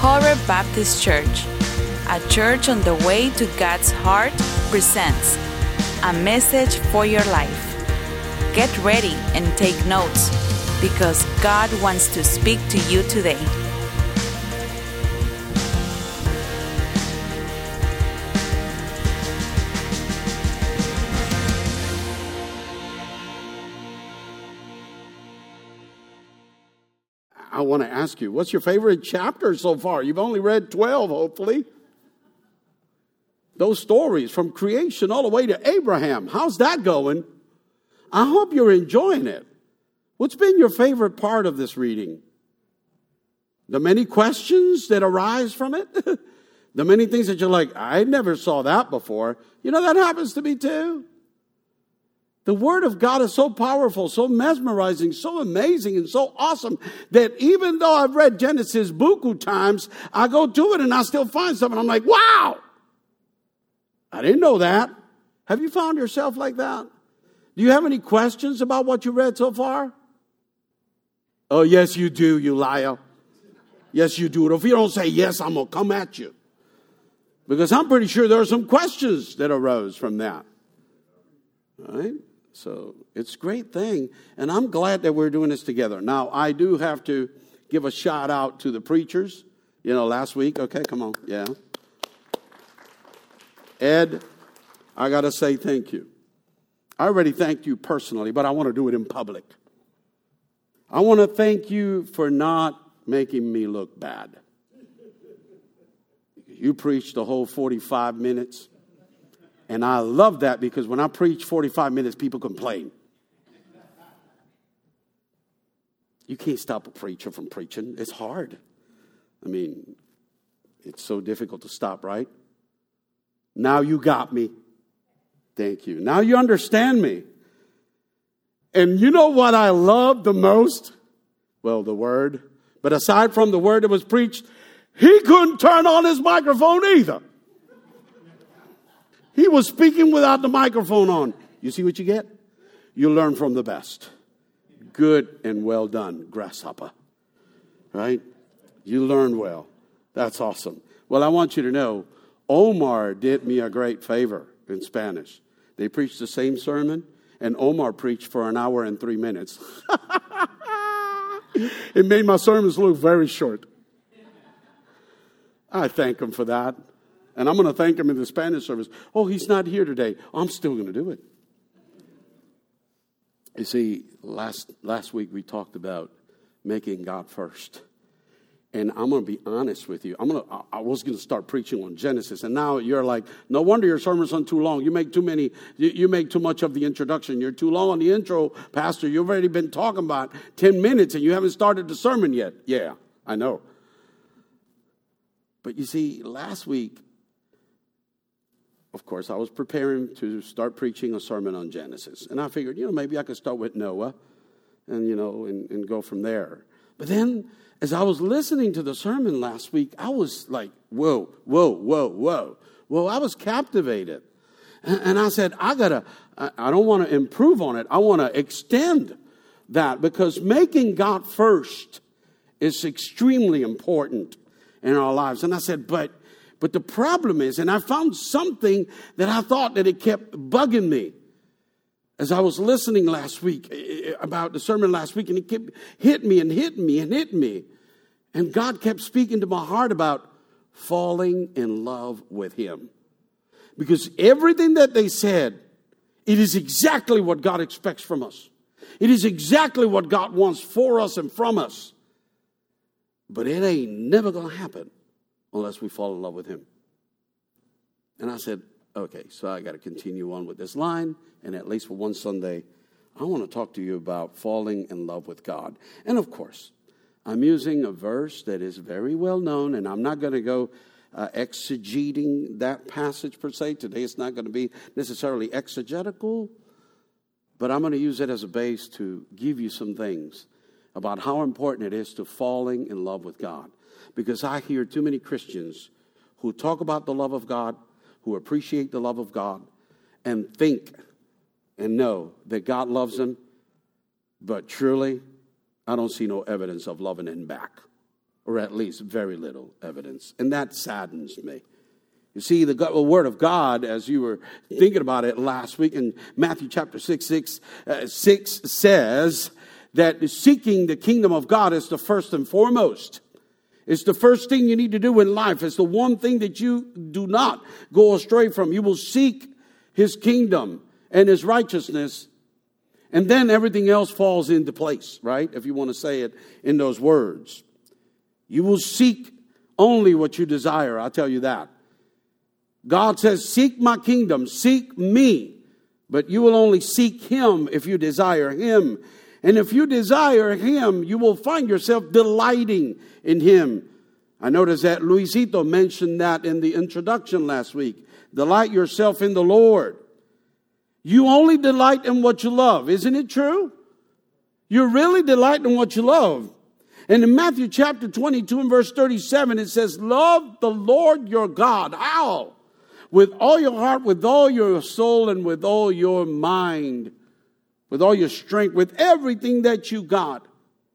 Horeb Baptist Church, a church on the way to God's heart, presents a message for your life. Get ready and take notes, because God wants to speak to you today. I want to ask you, what's your favorite chapter so far? You've only read 12, hopefully. Those stories from creation all the way to Abraham. How's that going? I hope you're enjoying it. What's been your favorite part of this reading? The many questions that arise from it? The many things that you're like, I never saw that before. You know, that happens to me too. The Word of God is so powerful, so mesmerizing, so amazing, and so awesome that even though I've read Genesis buku times, I go to it and I still find something. I'm like, wow, I didn't know that. Have you found yourself like that? Do you have any questions about what you read so far? Oh, yes, you do, you liar. Yes, you do. If you don't say yes, I'm going to come at you. Because I'm pretty sure there are some questions that arose from that. All right? So it's a great thing, and I'm glad that we're doing this together. Now, I do have to give a shout out to the preachers. You know, last week, okay, come on, yeah. Ed, I got to say thank you. I already thanked you personally, but I want to do it in public. I want to thank you for not making me look bad. You preached the whole 45 minutes. And I love that because when I preach 45 minutes, people complain. You can't stop a preacher from preaching. It's hard. I mean, it's so difficult to stop, right? Now you got me. Thank you. Now you understand me. And you know what I love the most? Well, the Word. But aside from the Word that was preached, he couldn't turn on his microphone either. He was speaking without the microphone on. You see what you get? You learn from the best. Good and well done, grasshopper. Right? You learn well. That's awesome. Well, I want you to know, Omar did me a great favor in Spanish. They preached the same sermon, and Omar preached for an hour and 3 minutes. It made my sermons look very short. I thank him for that. And I'm going to thank him in the Spanish service. Oh, he's not here today. I'm still going to do it. You see, last week we talked about making God first. And I'm going to be honest with you. I was going to start preaching on Genesis. And now you're like, no wonder your sermons are too long. You make too much of the introduction. You're too long on the intro, Pastor. You've already been talking about 10 minutes and you haven't started the sermon yet. Yeah, I know. But you see, last week, of course, I was preparing to start preaching a sermon on Genesis. And I figured, maybe I could start with Noah and, and go from there. But then, as I was listening to the sermon last week, I was like, whoa. Well, I was captivated. And I said, I don't want to improve on it. I want to extend that because making God first is extremely important in our lives. And I said, but the problem is, and I found something that I thought that it kept bugging me as I was listening last week about the sermon last week, and it kept hitting me. And God kept speaking to my heart about falling in love with Him. Because everything that they said, it is exactly what God expects from us. It is exactly what God wants for us and from us. But it ain't never going to happen unless we fall in love with Him. And I said, okay, so I got to continue on with this line. And at least for one Sunday, I want to talk to you about falling in love with God. And of course, I'm using a verse that is very well known. And I'm not going to go exegeting that passage per se. Today it's not going to be necessarily exegetical. But I'm going to use it as a base to give you some things about how important it is to falling in love with God. Because I hear too many Christians who talk about the love of God, who appreciate the love of God, and think and know that God loves them, but truly, I don't see no evidence of loving Him back. or at least very little evidence. And that saddens me. You see, the Word of God, as you were thinking about it last week in Matthew chapter 6 says that seeking the kingdom of God is the first and foremost. It's the first thing you need to do in life. It's the one thing that you do not go astray from. You will seek His kingdom and His righteousness, and then everything else falls into place, right? If you want to say it in those words. You will seek only what you desire, I'll tell you that. God says, seek my kingdom, seek me. But you will only seek Him if you desire Him. And if you desire Him, you will find yourself delighting in Him. I noticed that Luisito mentioned that in the introduction last week. Delight yourself in the Lord. You only delight in what you love. Isn't it true? You really delight in what you love. And in Matthew chapter 22 and verse 37, it says, love the Lord your God. How? With all your heart, with all your soul, and with all your mind, with all your strength, with everything that you got.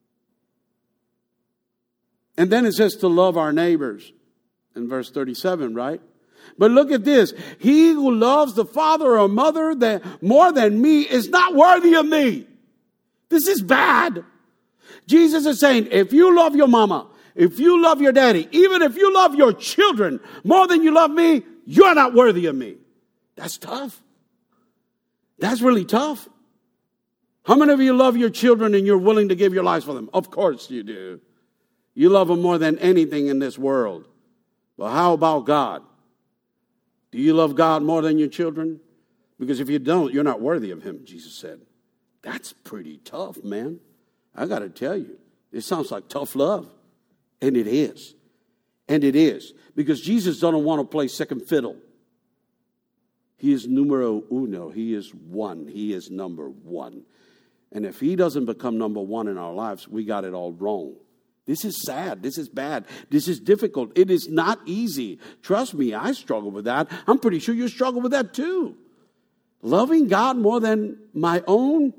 And then it says to love our neighbors in verse 37, right? But look at this. He who loves the father or mother more than me is not worthy of me. This is bad. Jesus is saying, if you love your mama, if you love your daddy, even if you love your children more than you love me, you're not worthy of me. That's tough. That's really tough. How many of you love your children and you're willing to give your lives for them? Of course you do. You love them more than anything in this world. Well, how about God? Do you love God more than your children? Because if you don't, you're not worthy of Him, Jesus said. That's pretty tough, man. I got to tell you, it sounds like tough love. And it is. And it is. Because Jesus doesn't want to play second fiddle. He is numero uno. He is one. He is number one. And if He doesn't become number one in our lives, we got it all wrong. This is sad. This is bad. This is difficult. It is not easy. Trust me, I struggle with that. I'm pretty sure you struggle with that too. Loving God more than my own.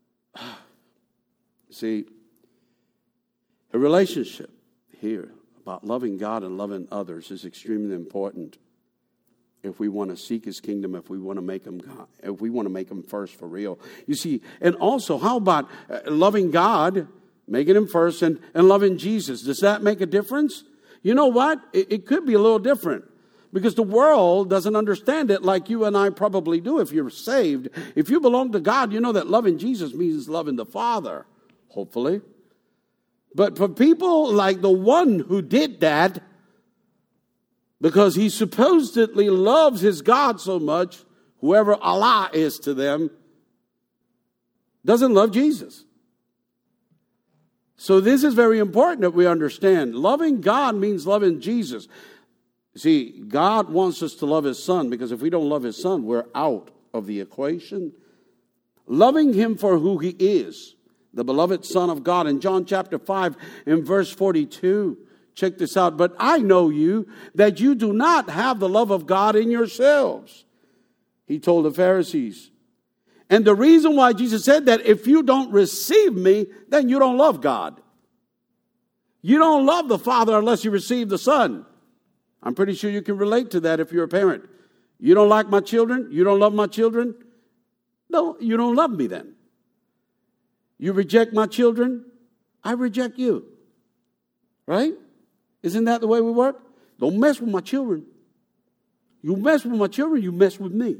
See, a relationship here about loving God and loving others is extremely important if we want to seek His kingdom, if we want to make Him God, if we want to make Him first for real. You see, and also, how about loving God, making Him first, and loving Jesus? Does that make a difference? You know what? It could be a little different because the world doesn't understand it like you and I probably do if you're saved. If you belong to God, you know that loving Jesus means loving the Father, hopefully. But for people like the one who did that, because he supposedly loves his God so much, whoever Allah is to them, doesn't love Jesus. So this is very important that we understand. Loving God means loving Jesus. See, God wants us to love His Son, because if we don't love His Son, we're out of the equation. Loving Him for who He is, the beloved Son of God. In John chapter 5 and verse 42, check this out. But I know you, that you do not have the love of God in yourselves, He told the Pharisees. And the reason why Jesus said that, if you don't receive me, then you don't love God. You don't love the Father unless you receive the Son. I'm pretty sure you can relate to that if you're a parent. You don't like my children? You don't love my children? No, you don't love me then. You reject my children? I reject you. Right? Isn't that the way we work? Don't mess with my children. You mess with my children, you mess with me.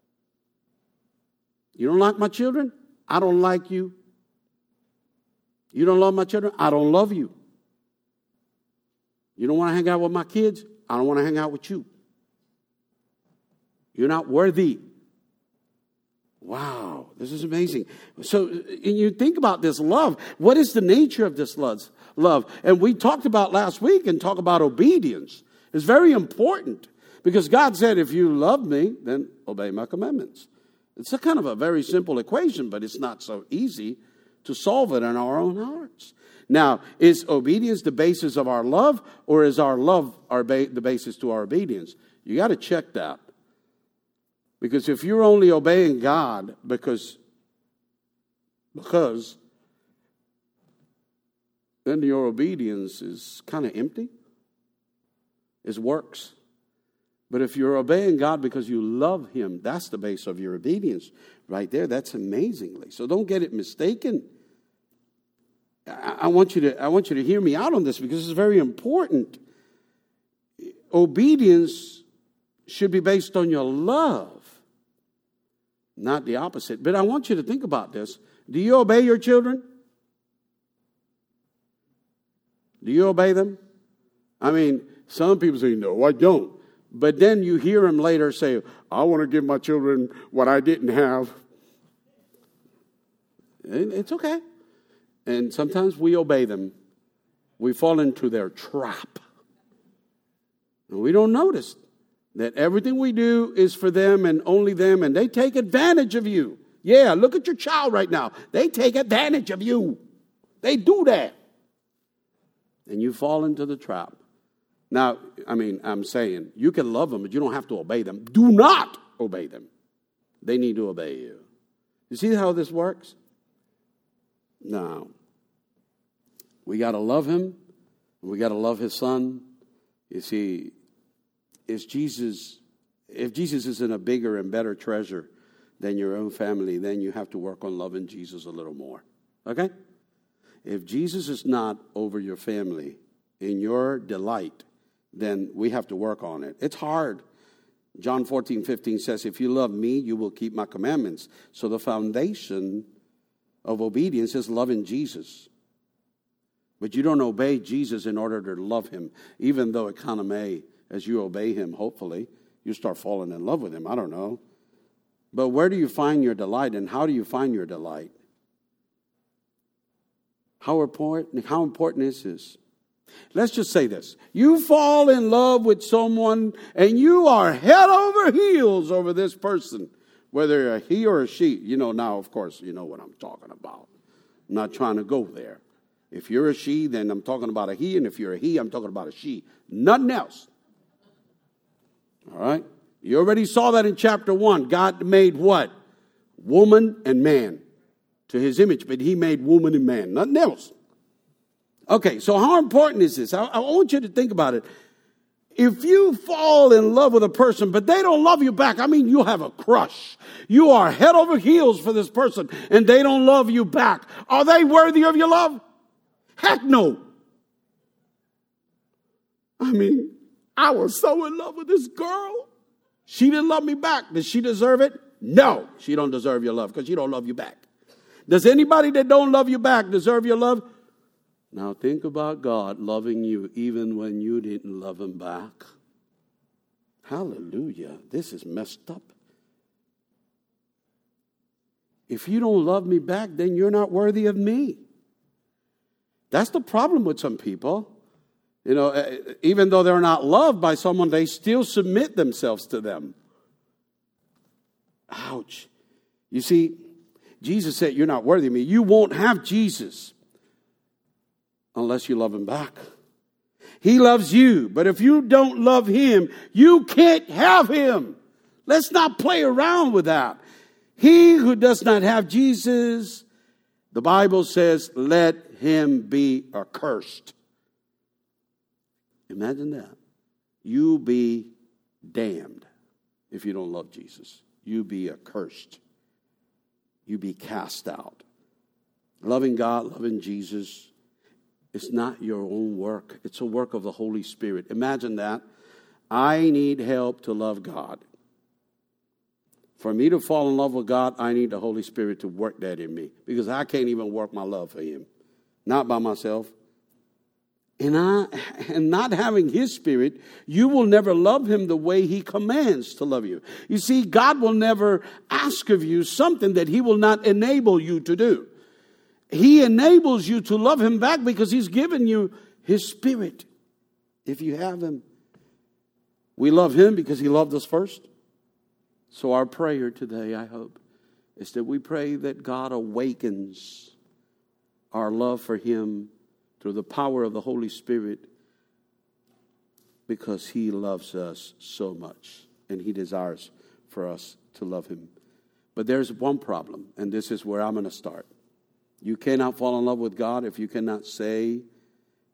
You don't like my children? I don't like you. You don't love my children? I don't love you. You don't want to hang out with my kids? I don't want to hang out with you. You're not worthy. Wow, this is amazing. So, and you think about this love. What is the nature of this love? And we talked about last week and talk about obedience. It's very important because God said, if you love me, then obey my commandments. It's a kind of a very simple equation, but it's not so easy to solve it in our own hearts. Now, is obedience the basis of our love, or is our love the basis to our obedience? You got to check that. Because if you're only obeying God because then your obedience is kind of empty. It's works. But if you're obeying God because you love Him, that's the base of your obedience right there. That's amazingly. So don't get it mistaken. I want you to hear me out on this because it's very important. Obedience should be based on your love, not the opposite. But I want you to think about this. Do you obey your children? Do you obey them? I mean, some people say, no, I don't. But then you hear them later say, I want to give my children what I didn't have. And it's okay. And sometimes we obey them. We fall into their trap. And we don't notice that everything we do is for them and only them, and they take advantage of you. Yeah, look at your child right now. They take advantage of you. They do that. And you fall into the trap. Now, I'm saying, you can love them, but you don't have to obey them. Do not obey them. They need to obey you. You see how this works? Now, we got to love Him. We got to love His Son. You see, if Jesus isn't a bigger and better treasure than your own family, then you have to work on loving Jesus a little more. Okay? If Jesus is not over your family in your delight, then we have to work on it. It's hard. John 14:15 says, if you love me, you will keep my commandments. So the foundation of obedience is loving Jesus. But you don't obey Jesus in order to love Him, even though it kind of may, as you obey Him, hopefully, you start falling in love with Him. I don't know. But where do you find your delight, and how do you find your delight? How important is this? Let's just say this. You fall in love with someone and you are head over heels over this person, whether a he or a she. You know, now, of course, you know what I'm talking about. I'm not trying to go there. If you're a she, then I'm talking about a he. And if you're a he, I'm talking about a she. Nothing else. All right? You already saw that in chapter 1. God made what? Woman and man to His image. But He made woman and man. Nothing else. Okay, so how important is this? I want you to think about it. If you fall in love with a person, but they don't love you back, you have a crush. You are head over heels for this person, and they don't love you back. Are they worthy of your love? Heck no. I was so in love with this girl. She didn't love me back. Does she deserve it? No, she don't deserve your love because she don't love you back. Does anybody that don't love you back deserve your love? Now think about God loving you even when you didn't love Him back. Hallelujah. This is messed up. If you don't love me back, then you're not worthy of me. That's the problem with some people. You know, even though they're not loved by someone, they still submit themselves to them. Ouch. You see, Jesus said, you're not worthy of me. You won't have Jesus unless you love Him back. He loves you, but if you don't love Him, you can't have Him. Let's not play around with that. He who does not have Jesus, the Bible says, let him be accursed. Imagine that. You be damned if you don't love Jesus. You be accursed. You be cast out. Loving God, loving Jesus, it's not your own work. It's a work of the Holy Spirit. Imagine that. I need help to love God. For me to fall in love with God, I need the Holy Spirit to work that in me. Because I can't even work my love for Him. Not by myself. And not having His Spirit, you will never love Him the way He commands to love you. You see, God will never ask of you something that He will not enable you to do. He enables you to love Him back because He's given you His Spirit. If you have Him. We love Him because He loved us first. So our prayer today, I hope, is that we pray that God awakens our love for Him through the power of the Holy Spirit, because He loves us so much and He desires for us to love Him. But there's one problem, and this is where I'm going to start. You cannot fall in love with God if you cannot say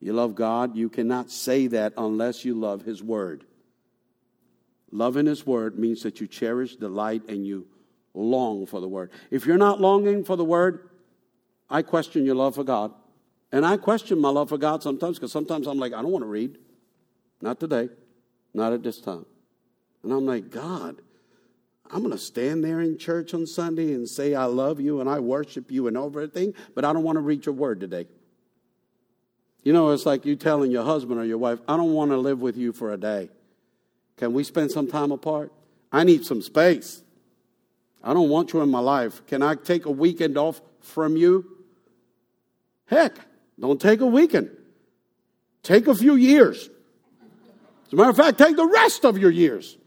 You love God. You cannot say that unless you love His Word. Loving His Word means that you cherish, delight, and you long for the Word. If you're not longing for the Word, I question your love for God. And I question my love for God sometimes, because sometimes I'm like, I don't want to read. Not today. Not at this time. And I'm like, God, I'm going to stand there in church on Sunday and say I love you and I worship you and everything, but I don't want to read your Word today. You know, it's like you telling your husband or your wife, I don't want to live with you for a day. Can we spend some time apart? I need some space. I don't want you in my life. Can I take a weekend off from you? Heck, don't take a weekend. Take a few years. As a matter of fact, take the rest of your years.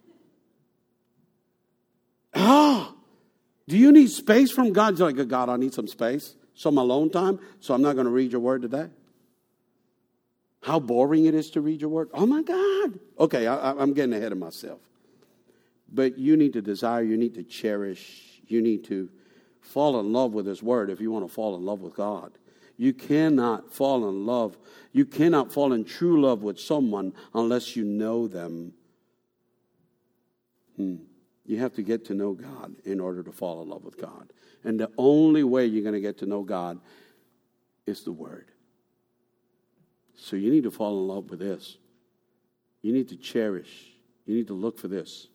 Do you need space from God? You're like, God, I need some space. Some alone time, so I'm not going to read your Word today. How boring it is to read your Word. Oh, my God. Okay, I'm getting ahead of myself. But you need to desire, you need to cherish, you need to fall in love with His Word if you want to fall in love with God. You cannot fall in love. You cannot fall in true love with someone unless you know them. You have to get to know God in order to fall in love with God. And the only way you're going to get to know God is the Word. So you need to fall in love with this. You need to cherish. You need to look for this.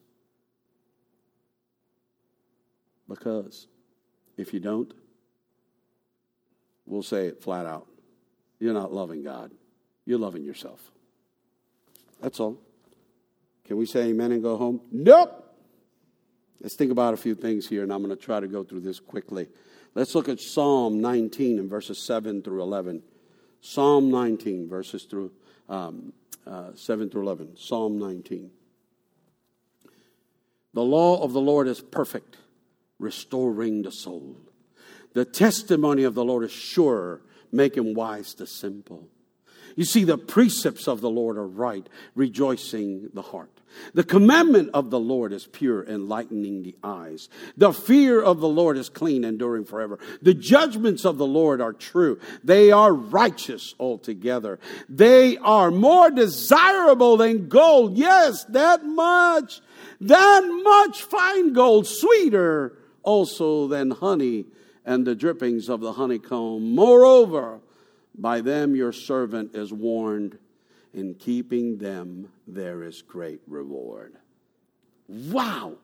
Because if you don't, we'll say it flat out. You're not loving God. You're loving yourself. That's all. Can we say amen and go home? Nope. Let's think about a few things here, and I'm going to try to go through this quickly. Let's look at Psalm 19 and verses 7 through 11. Psalm 19, verses 7 through 11. Psalm 19. The law of the Lord is perfect, restoring the soul. The testimony of the Lord is sure, making wise the simple. You see, the precepts of the Lord are right, rejoicing the heart. The commandment of the Lord is pure, enlightening the eyes. The fear of the Lord is clean, enduring forever. The judgments of the Lord are true. They are righteous altogether. They are more desirable than gold. Yes, that much fine gold, sweeter also than honey and the drippings of the honeycomb. Moreover, by them your servant is warned. In keeping them, there is great reward. Wow.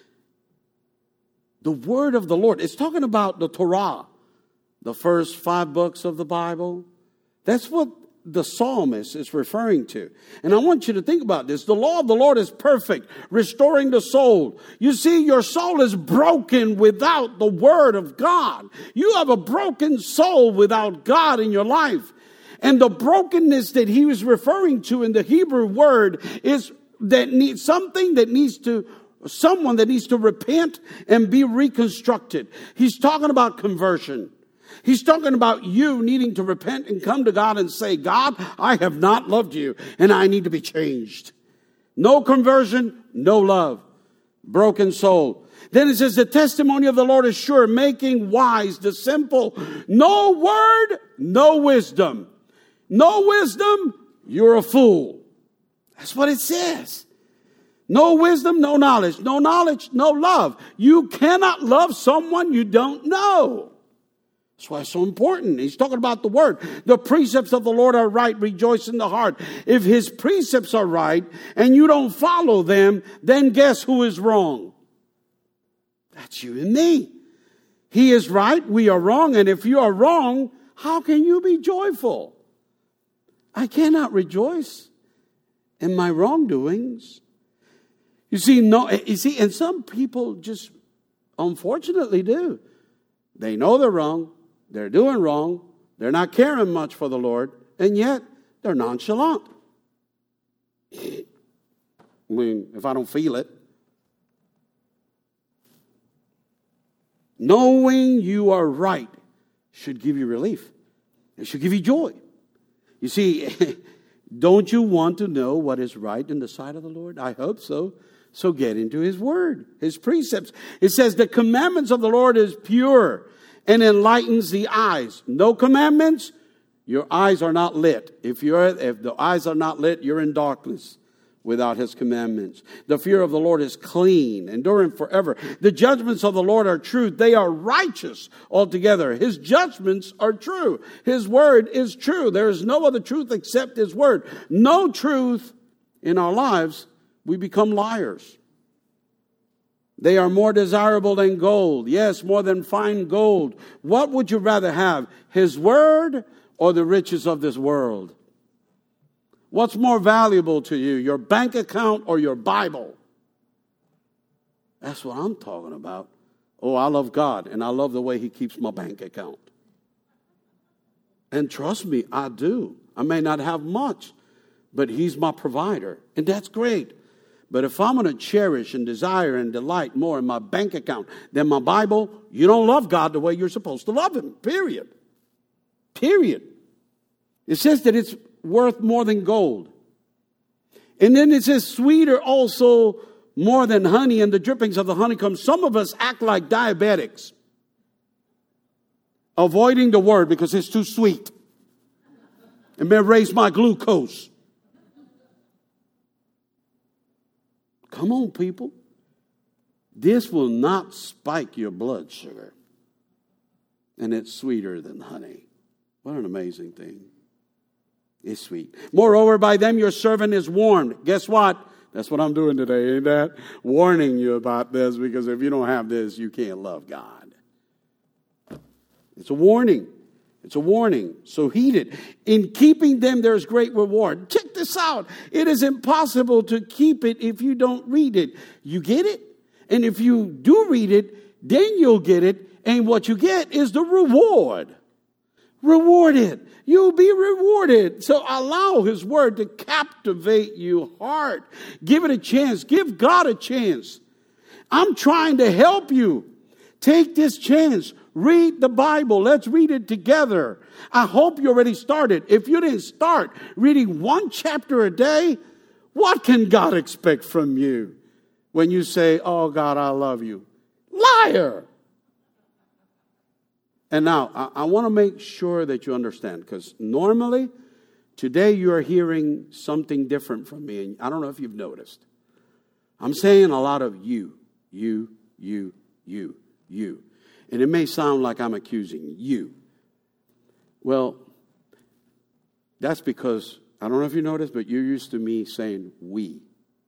The word of the Lord. It's talking about the Torah, the first 5 books of the Bible. That's what the psalmist is referring to. And I want you to think about this. The law of the Lord is perfect, restoring the soul. You see, your soul is broken without the word of God. You have a broken soul without God in your life. And the brokenness that he was referring to in the Hebrew word is someone that needs to repent and be reconstructed. He's talking about conversion. He's talking about you needing to repent and come to God and say, God, I have not loved you and I need to be changed. No conversion, no love. Broken soul. Then it says the testimony of the Lord is sure, making wise the simple. No word, no wisdom. No wisdom, you're a fool. That's what it says. No wisdom, no knowledge. No knowledge, no love. You cannot love someone you don't know. That's why it's so important. He's talking about the word. The precepts of the Lord are right, rejoice in the heart. If his precepts are right and you don't follow them, then guess who is wrong? That's you and me. He is right, we are wrong. And if you are wrong, how can you be joyful? I cannot rejoice in my wrongdoings. You see, and some people just unfortunately do. They know they're wrong. They're doing wrong. They're not caring much for the Lord. And yet, they're nonchalant. I mean, if I don't feel it. Knowing you are right should give you relief. It should give you joy. You see, don't you want to know what is right in the sight of the Lord? I hope so. So get into his word, his precepts. It says the commandments of the Lord is pure and enlightens the eyes. No commandments, Your eyes are not lit. If the eyes are not lit, you're in darkness without his commandments. The fear of the Lord is clean, enduring forever. The judgments of the Lord are true. They are righteous altogether. His judgments are true. His word is true. There is no other truth except his word. No truth in our lives, we become liars. They are more desirable than gold. Yes, more than fine gold. What would you rather have? His word or the riches of this world? What's more valuable to you, your bank account or your Bible? That's what I'm talking about. Oh, I love God, and I love the way he keeps my bank account. And trust me, I do. I may not have much, but he's my provider, and that's great. But if I'm going to cherish and desire and delight more in my bank account than my Bible, you don't love God the way you're supposed to love him, period. Period. It says that it's worth more than gold. And then it says sweeter also more than honey and the drippings of the honeycomb. Some of us act like diabetics, avoiding the word because it's too sweet. It may raise my glucose. Come on, people. This will not spike your blood sugar. And it's sweeter than honey. What an amazing thing. It's sweet. Moreover, by them your servant is warned. Guess what? That's what I'm doing today, ain't that? Warning you about this, because if you don't have this, you can't love God. It's a warning. It's a warning. So heed it. In keeping them, there's great reward. Check this out. It is impossible to keep it if you don't read it. You get it? And if you do read it, then you'll get it. And what you get is the reward. Rewarded. You'll be rewarded. So allow his word to captivate your heart. Give it a chance. Give God a chance. I'm trying to help you. Take this chance. Read the Bible. Let's read it together. I hope you already started. If you didn't start reading one chapter a day, what can God expect from you when you say, oh God, I love you? Liar. And now, I want to make sure that you understand, because normally, today you are hearing something different from me, and I don't know if you've noticed. I'm saying a lot of you. And it may sound like I'm accusing you. Well, that's because, I don't know if you noticed, but you're used to me saying we.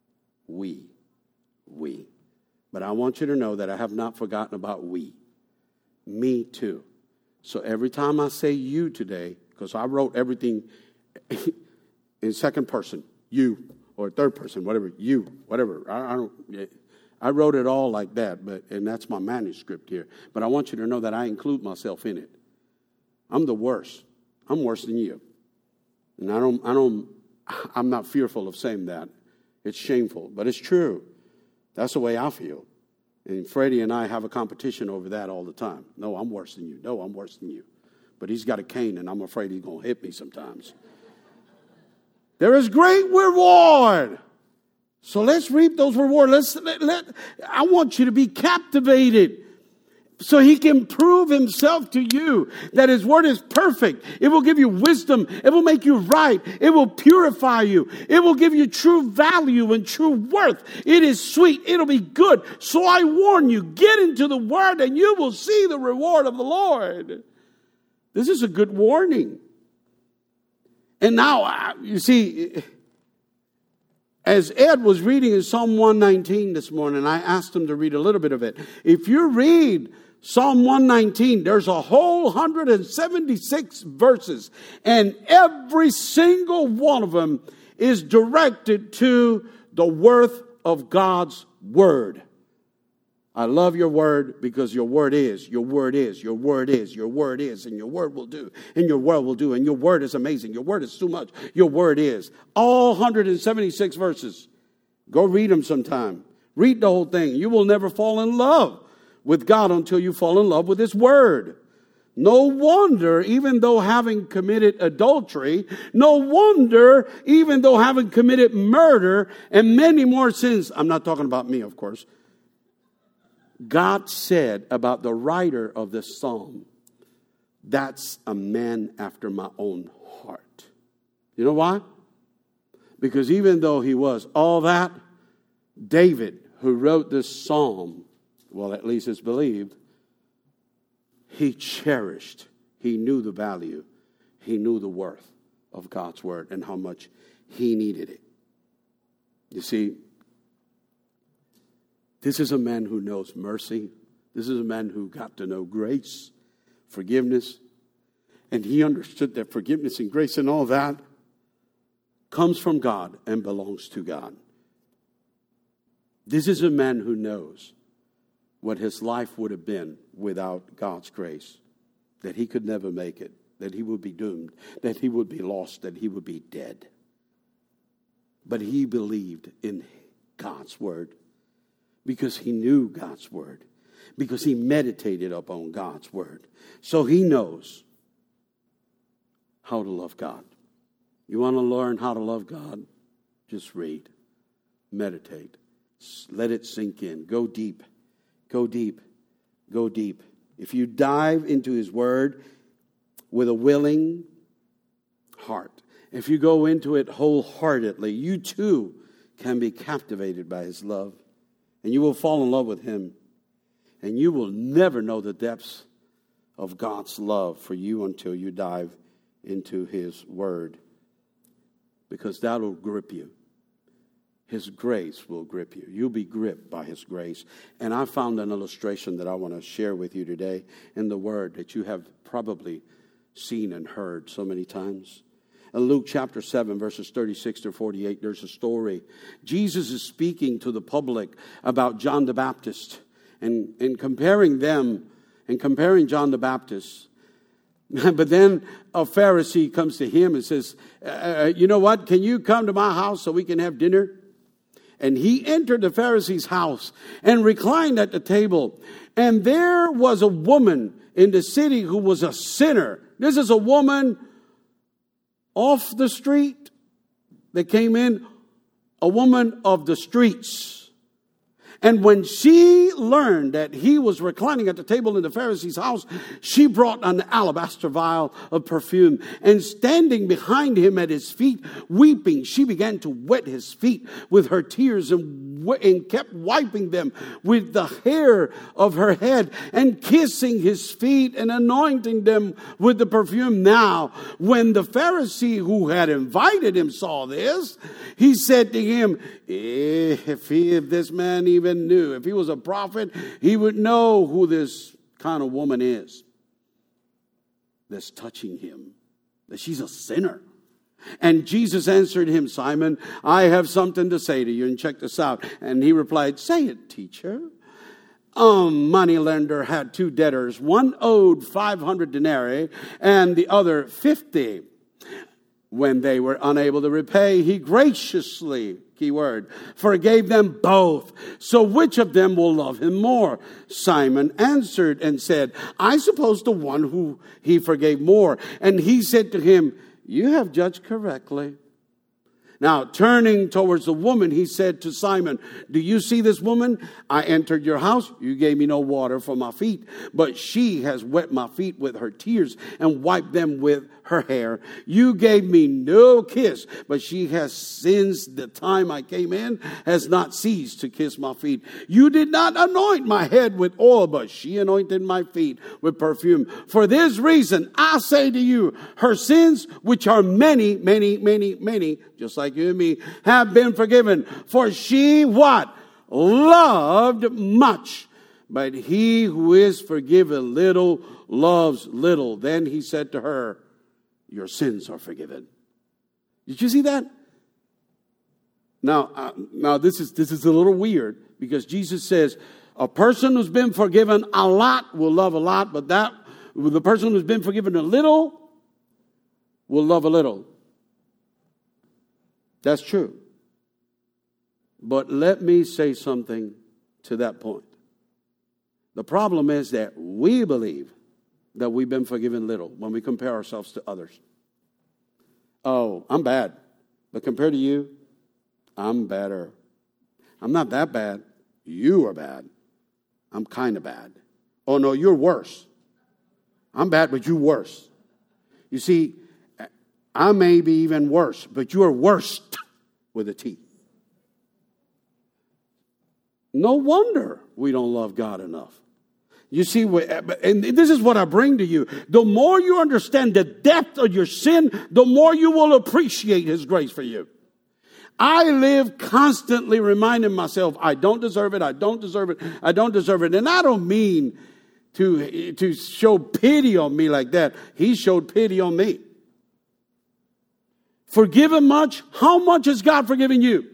But I want you to know that I have not forgotten about we. Me too. So every time I say you today, because I wrote everything in second person, you, or third person, whatever, you, whatever. I wrote it all like that, and that's my manuscript here. But I want you to know that I include myself in it. I'm the worst. I'm worse than you. And I'm not fearful of saying that. It's shameful, but it's true. That's the way I feel. And Freddie and I have a competition over that all the time. No, I'm worse than you. No, I'm worse than you. But he's got a cane, and I'm afraid he's going to hit me sometimes. There is great reward. So let's reap those rewards. I want you to be captivated so he can prove himself to you that his word is perfect. It will give you wisdom. It will make you right. It will purify you. It will give you true value and true worth. It is sweet. It'll be good. So I warn you, get into the word and you will see the reward of the Lord. This is a good warning. And now, you see, as Ed was reading in Psalm 119 this morning, I asked him to read a little bit of it. If you read Psalm 119, there's a whole 176 verses, and every single one of them is directed to the worth of God's word. I love your word because your word is, and your word will do, and your word will do, and your word is amazing. Your word is too much. Your word is. All 176 verses. Go read them sometime. Read the whole thing. You will never fall in love with God until you fall in love with his word. No wonder, even though having committed adultery, no wonder, even though having committed murder and many more sins, I'm not talking about me, of course, God said about the writer of this psalm, That's a man after my own heart. You know why? Because even though he was all that, David, who wrote this psalm, well, at least it's believed, he cherished, he knew the value, he knew the worth of God's word and how much he needed it. You see, this is a man who knows mercy. This is a man who got to know grace, forgiveness, and he understood that forgiveness and grace and all that comes from God and belongs to God. This is a man who knows what his life would have been without God's grace, that he could never make it, that he would be doomed, that he would be lost, that he would be dead. But he believed in God's word because he knew God's word, because he meditated upon God's word. So he knows how to love God. You want to learn how to love God? Just read, meditate, let it sink in. Go deep, go deep, go deep. If you dive into his word with a willing heart, if you go into it wholeheartedly, you too can be captivated by his love. And you will fall in love with him. And you will never know the depths of God's love for you until you dive into his word. Because that will grip you. His grace will grip you. You'll be gripped by his grace. And I found an illustration that I want to share with you today in the word that you have probably seen and heard so many times. In Luke chapter 7, verses 36 to 48, there's a story. Jesus is speaking to the public about John the Baptist and comparing them and comparing John the Baptist. But then a Pharisee comes to him and says, you know what? Can you come to my house so we can have dinner? And he entered the Pharisee's house and reclined at the table. And there was a woman in the city who was a sinner. This is a woman off the street that came in, a woman of the streets. And when she learned that he was reclining at the table in the Pharisee's house, she brought an alabaster vial of perfume. And standing behind him at his feet, weeping, she began to wet his feet with her tears and kept wiping them with the hair of her head and kissing his feet and anointing them with the perfume. Now, when the Pharisee who had invited him saw this, he said to him, if this man even knew, if he was a prophet, he would know who this kind of woman is that's touching him, that she's a sinner. And Jesus answered him, Simon, I have something to say to you. And check this out. And he replied, say it, teacher. A moneylender had two debtors. One owed 500 denarii and the other 50. When they were unable to repay, he graciously, keyword, forgave them both. So which of them will love him more? Simon answered and said, I suppose the one who he forgave more. And he said to him, you have judged correctly. Now, turning towards the woman, he said to Simon, do you see this woman? I entered your house. You gave me no water for my feet, but she has wet my feet with her tears and wiped them with her hair. You gave me no kiss, but she has, since the time I came in, has not ceased to kiss my feet. You did not anoint my head with oil, but she anointed my feet with perfume. For this reason, I say to you, her sins, which are many, many, many, many, just like you and me, have been forgiven. For she, what? Loved much. But he who is forgiven little loves little. Then he said to her, your sins are forgiven. Did you see that? Now this is a little weird, because Jesus says a person who's been forgiven a lot will love a lot, but the person who's been forgiven a little will love a little. That's true. But let me say something to that point. The problem is that we believe that we've been forgiven little when we compare ourselves to others. Oh, I'm bad. But compared to you, I'm better. I'm not that bad. You are bad. I'm kind of bad. Oh, no, you're worse. I'm bad, but you're worse. You see, I may be even worse, but you are worst with a T. No wonder we don't love God enough. You see, and this is what I bring to you. The more you understand the depth of your sin, the more you will appreciate His grace for you. I live constantly reminding myself, I don't deserve it, I don't deserve it, I don't deserve it. And I don't mean to show pity on me like that. He showed pity on me. Forgiven much, how much has God forgiven you?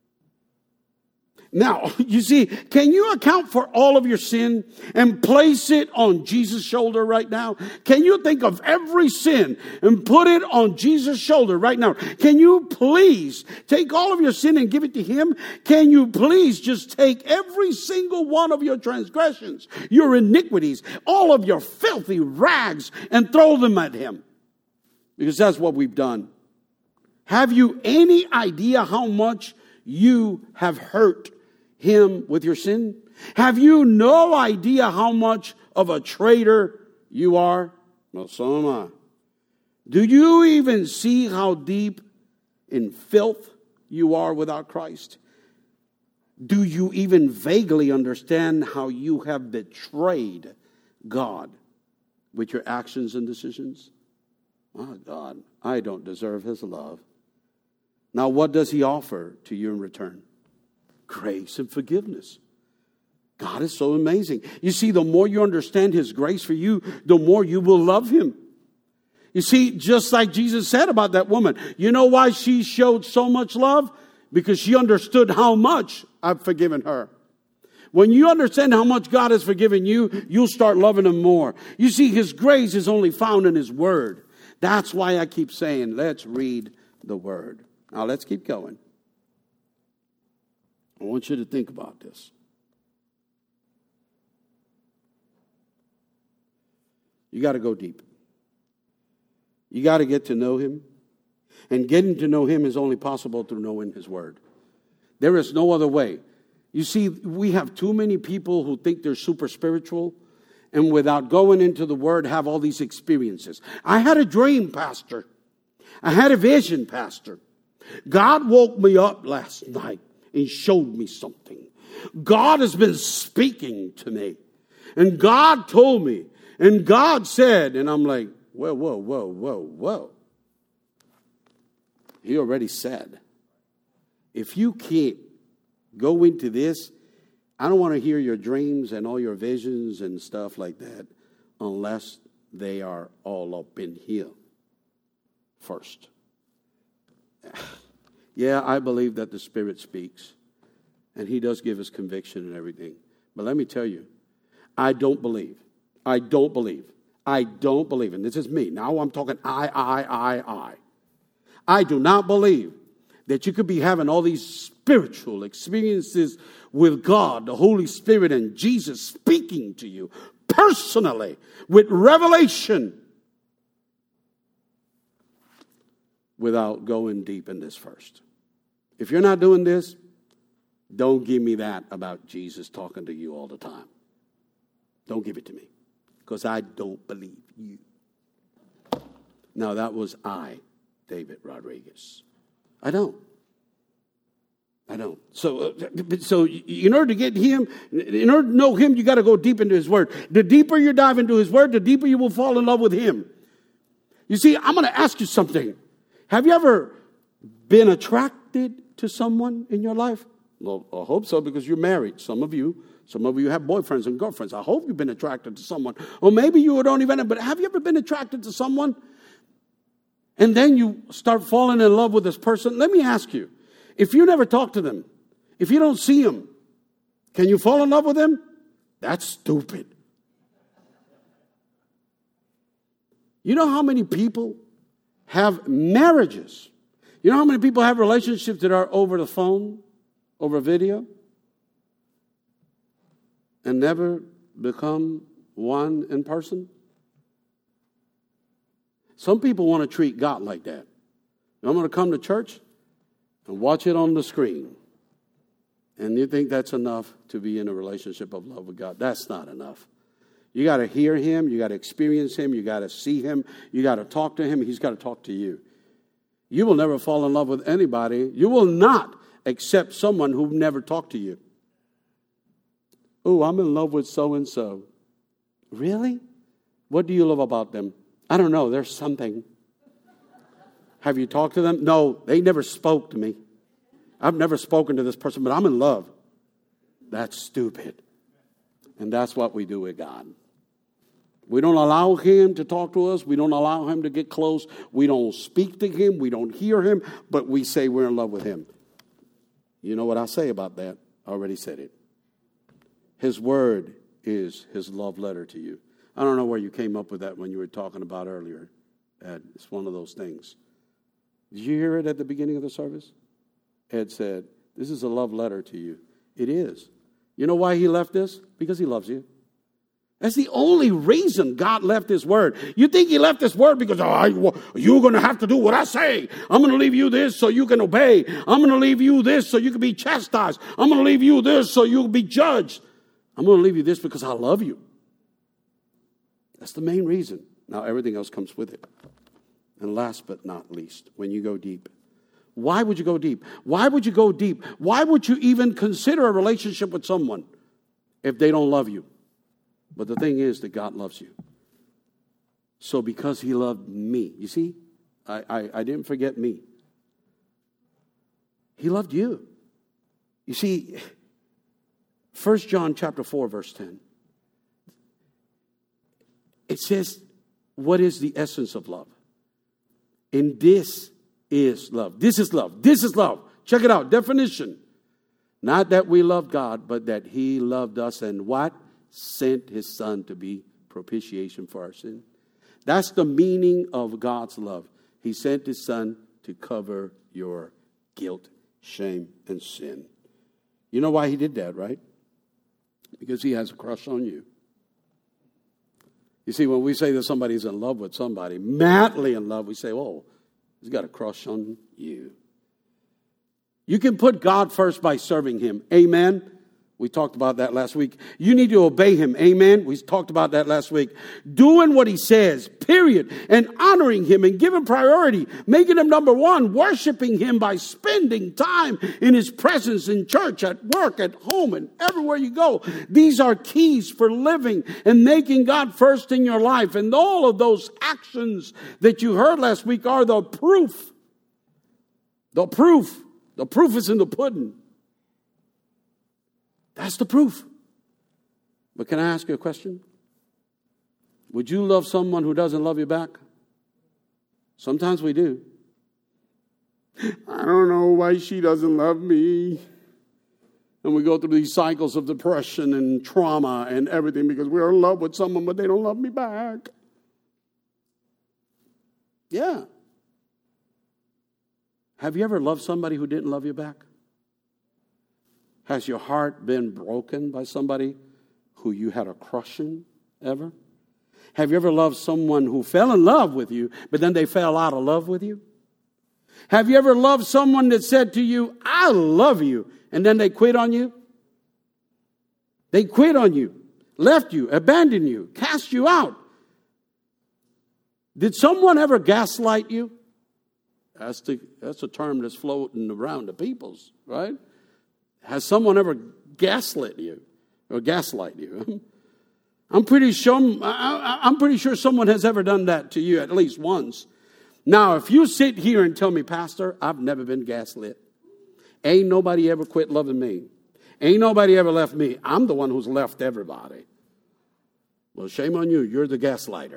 Now, you see, can you account for all of your sin and place it on Jesus' shoulder right now? Can you think of every sin and put it on Jesus' shoulder right now? Can you please take all of your sin and give it to Him? Can you please just take every single one of your transgressions, your iniquities, all of your filthy rags and throw them at Him? Because that's what we've done. Have you any idea how much you have hurt Him with your sin? Have you no idea how much of a traitor you are? Well, so am I. Do you even see how deep in filth you are without Christ? Do you even vaguely understand how you have betrayed God with your actions and decisions? My God, I don't deserve His love. Now, what does He offer to you in return? Grace and forgiveness. God is so amazing. You see, the more you understand His grace for you, the more you will love Him. You see, just like Jesus said about that woman, you know why she showed so much love? Because she understood how much I've forgiven her. When you understand how much God has forgiven you, you'll start loving Him more. You see, His grace is only found in His Word. That's why I keep saying, let's read the Word. Now, let's keep going. I want you to think about this. You got to go deep. You got to get to know Him. And getting to know Him is only possible through knowing His Word. There is no other way. You see, we have too many people who think they're super spiritual and without going into the Word have all these experiences. I had a dream, Pastor. I had a vision, Pastor. God woke me up last night and showed me something. God has been speaking to me. And God told me. And God said, and I'm like, whoa. He already said. If you can't go into this, I don't want to hear your dreams and all your visions and stuff like that unless they are all up in here first. Yeah, I believe that the Spirit speaks. And He does give us conviction and everything. But let me tell you, I don't believe. And this is me. Now I'm talking I do not believe that you could be having all these spiritual experiences with God, the Holy Spirit, and Jesus speaking to you personally with revelation without going deep in this first. If you're not doing this, don't give me that about Jesus talking to you all the time. Don't give it to me, because I don't believe you. Now, that was David Rodriguez. I don't. So in order to get Him, in order to know Him, you got to go deep into His Word. The deeper you dive into His Word, the deeper you will fall in love with Him. You see, I'm going to ask you something. Have you ever been attracted to someone in your life? Well, I hope so, because you're married. Some of you have boyfriends and girlfriends. I hope you've been attracted to someone. Or maybe you don't even, but have you ever been attracted to someone and then you start falling in love with this person? Let me ask you, if you never talk to them, if you don't see them, can you fall in love with them? That's stupid. You know how many people have marriages? You know how many people have relationships that are over the phone, over video, and never become one in person? Some people want to treat God like that. I'm going to come to church and watch it on the screen. And you think that's enough to be in a relationship of love with God? That's not enough. You got to hear him. You got to experience him. You got to see him. You got to talk to him. He's got to talk to you. You will never fall in love with anybody. You will not accept someone who never talked to you. Oh, I'm in love with so-and-so. Really? What do you love about them? I don't know. There's something. Have you talked to them? No, they never spoke to me. I've never spoken to this person, but I'm in love. That's stupid. And that's what we do with God. We don't allow him to talk to us. We don't allow him to get close. We don't speak to him. We don't hear him, but we say we're in love with him. You know what I say about that? I already said it. His word is his love letter to you. I don't know where you came up with that when you were talking about earlier, Ed. It's one of those things. Did you hear it at the beginning of the service? Ed said, this is a love letter to you. It is. You know why he left this? Because he loves you. That's the only reason God left his word. You think he left this word because, you're going to have to do what I say. I'm going to leave you this so you can obey. I'm going to leave you this so you can be chastised. I'm going to leave you this so you'll be judged. I'm going to leave you this because I love you. That's the main reason. Now, everything else comes with it. And last but not least, when you go deep. Why would you go deep? Why would you go deep? Why would you even consider a relationship with someone if they don't love you? But the thing is that God loves you. So because he loved me, you see, I didn't forget me. He loved you. You see, 1 John chapter 4, verse 10. It says, what is the essence of love? And this is love. This is love. This is love. Check it out. Definition. Not that we loved God, but that he loved us and what? Sent his son to be propitiation for our sin. That's the meaning of God's love. He sent his son to cover your guilt, shame, and sin. You know why he did that, right? Because he has a crush on you. You see, when we say that somebody's in love with somebody, madly in love, we say, oh, he's got a crush on you. You can put God first by serving him. Amen. We talked about that last week. You need to obey him. Amen. We talked about that last week. Doing what he says, period. And honoring him and giving priority. Making him number one. Worshiping him by spending time in his presence in church, at work, at home, and everywhere you go. These are keys for living and making God first in your life. And all of those actions that you heard last week are the proof. The proof. The proof is in the pudding. That's the proof. But can I ask you a question? Would you love someone who doesn't love you back? Sometimes we do. I don't know why she doesn't love me. And we go through these cycles of depression and trauma and everything because we're in love with someone, but they don't love me back. Yeah. Have you ever loved somebody who didn't love you back? Has your heart been broken by somebody who you had a crush on ever? Have you ever loved someone who fell in love with you, but then they fell out of love with you? Have you ever loved someone that said to you, I love you, and then they quit on you? They quit on you, left you, abandoned you, cast you out. Did someone ever gaslight you? That's a term that's floating around the peoples, right? Has someone ever gaslit you or gaslight you? I'm pretty sure someone has ever done that to you at least once. Now, if you sit here and tell me, Pastor, I've never been gaslit. Ain't nobody ever quit loving me. Ain't nobody ever left me. I'm the one who's left everybody. Well, shame on you. You're the gaslighter.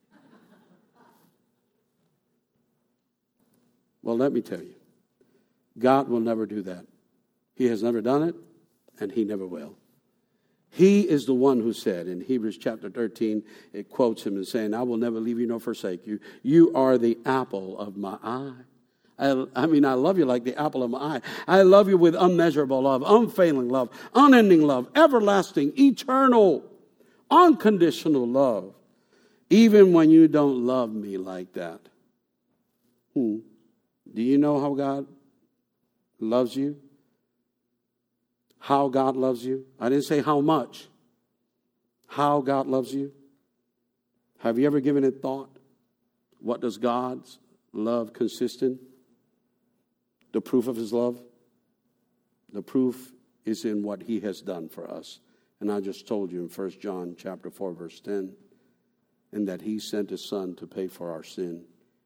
Well, let me tell you, God will never do that. He has never done it, and he never will. He is the one who said in Hebrews chapter 13, it quotes him as saying, I will never leave you nor forsake you. You are the apple of my eye. I love you like the apple of my eye. I love you with unmeasurable love, unfailing love, unending love, everlasting, eternal, unconditional love. Even when you don't love me like that. Do you know how God loves you? How God loves you? I didn't say how much. how God loves you? Have you ever given it thought? What does God's love consist in? The proof of his love? The proof is in what he has done for us. And I just told you in 1 John chapter 4, verse 10, and that he sent his son to pay for our sin.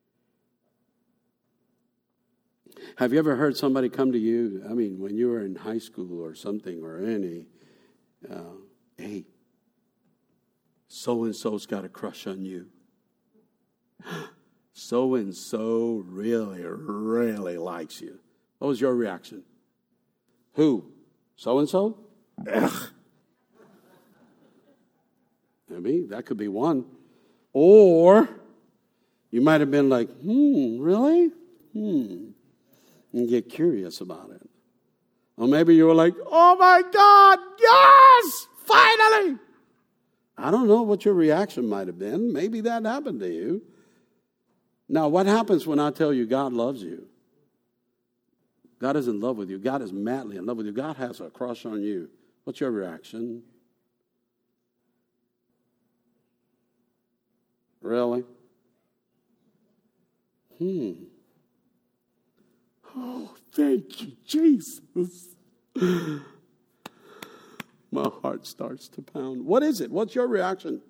Have you ever heard somebody come to you, I mean, when you were in high school or something, or any, hey, so-and-so's got a crush on you. So-and-so really, really likes you. What was your reaction? Who? So-and-so? Ugh. I mean, that could be one. Or you might have been like, really? And get curious about it. Or maybe you were like, oh my God, yes, finally. I don't know what your reaction might have been. Maybe that happened to you. Now, what happens when I tell you God loves you? God is in love with you. God is madly in love with you. God has a crush on you. What's your reaction? Really? Oh, thank you, Jesus. My heart starts to pound. What is it? What's your reaction?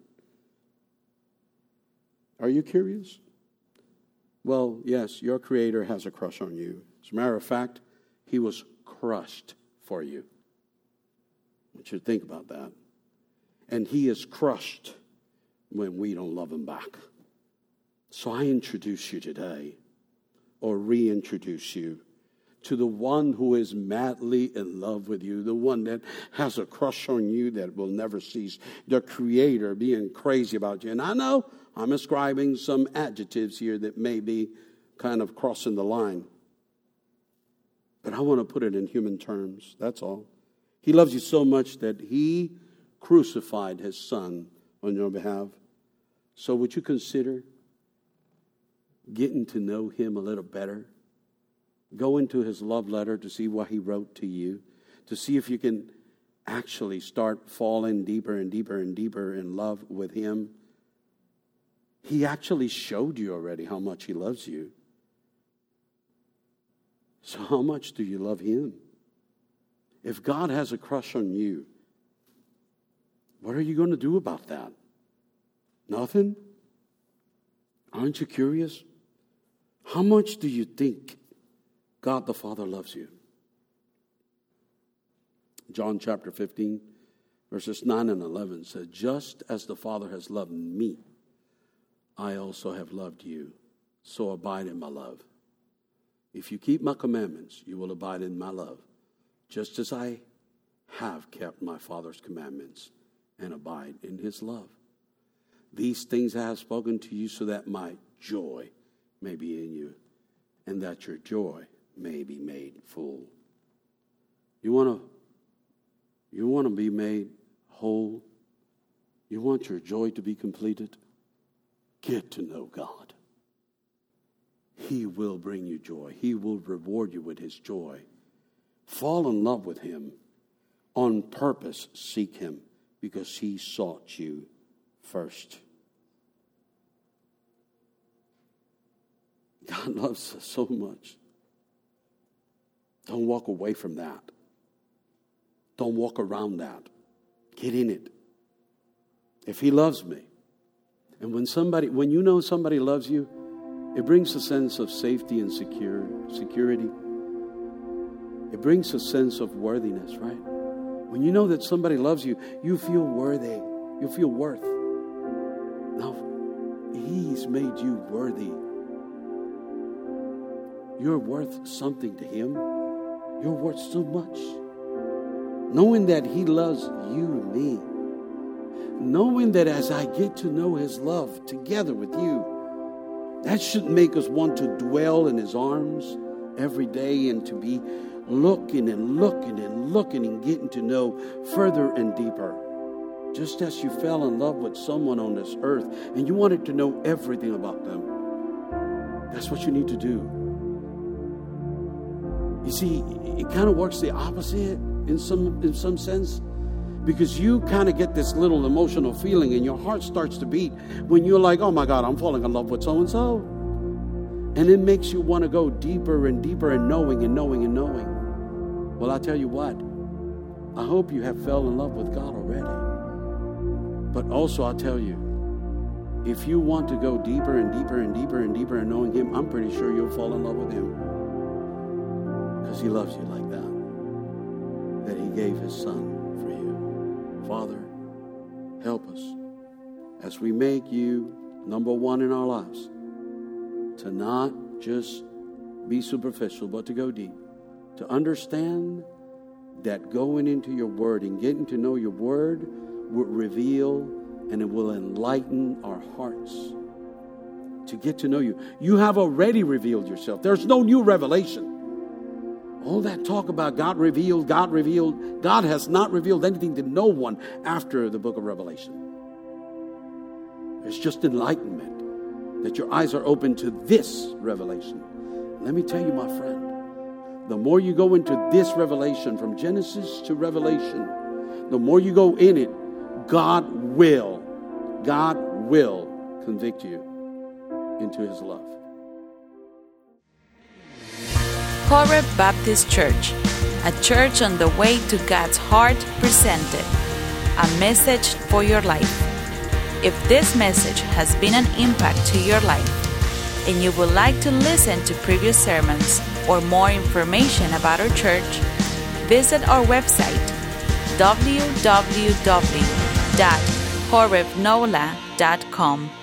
Are you curious? Well, yes, your Creator has a crush on you. As a matter of fact, he was crushed for you. I want you to think about that. And he is crushed when we don't love him back. So I introduce you today, or reintroduce you, to the one who is madly in love with you, the one that has a crush on you that will never cease, the Creator being crazy about you. And I know I'm ascribing some adjectives here that may be kind of crossing the line, but I want to put it in human terms, that's all. He loves you so much that he crucified his son on your behalf. So would you consider getting to know him a little better? Go into his love letter to see what he wrote to you, to see if you can actually start falling deeper and deeper and deeper in love with him. He actually showed you already how much he loves you. So how much do you love him? If God has a crush on you, what are you going to do about that? Nothing? Aren't you curious? How much do you think God the Father loves you? John chapter 15, verses 9 and 11 says, just as the Father has loved me, I also have loved you. So abide in my love. If you keep my commandments, you will abide in my love, just as I have kept my Father's commandments and abide in his love. These things I have spoken to you so that my joy may be in you, and that your joy may be made full. You want to be made whole? You want your joy to be completed? Get to know God. He will bring you joy. He will reward you with his joy. Fall in love with him. On purpose, seek him, because he sought you first. God loves us so much. Don't walk away from that. Don't walk around that. Get in it. If he loves me, and when you know somebody loves you, it brings a sense of safety and security. It brings a sense of worthiness, right? When you know that somebody loves you, you feel worthy. You feel worth. Now, he's made you worthy. You're worth something to him. You're worth so much. Knowing that he loves you and me. Knowing that as I get to know his love together with you, that should make us want to dwell in his arms every day and to be looking and looking and looking and getting to know further and deeper. Just as you fell in love with someone on this earth and you wanted to know everything about them. That's what you need to do. You see, it kind of works the opposite in some sense, Because you kind of get this little emotional feeling and your heart starts to beat when you're like, oh my God, I'm falling in love with so-and-so. And it makes you want to go deeper and deeper and knowing and knowing and knowing. Well, I'll tell you what. I hope you have fell in love with God already. But also, I'll tell you, if you want to go deeper and deeper and deeper and deeper in knowing Him, I'm pretty sure you'll fall in love with Him. Because He loves you like that. That He gave His Son for you. Father, help us as we make you number one in our lives. To not just be superficial, but to go deep. To understand that going into your Word and getting to know your Word will reveal and it will enlighten our hearts to get to know you. You have already revealed yourself. There's no new revelation. All that talk about God revealed. God has not revealed anything to no one after the book of Revelation. It's just enlightenment, that your eyes are open to this revelation. Let me tell you, my friend, the more you go into this revelation, from Genesis to Revelation, the more you go in it, God will convict you into His love. Horeb Baptist Church, a church on the way to God's heart, presented a message for your life. If this message has been an impact to your life and you would like to listen to previous sermons or more information about our church, visit our website www.horebnola.com.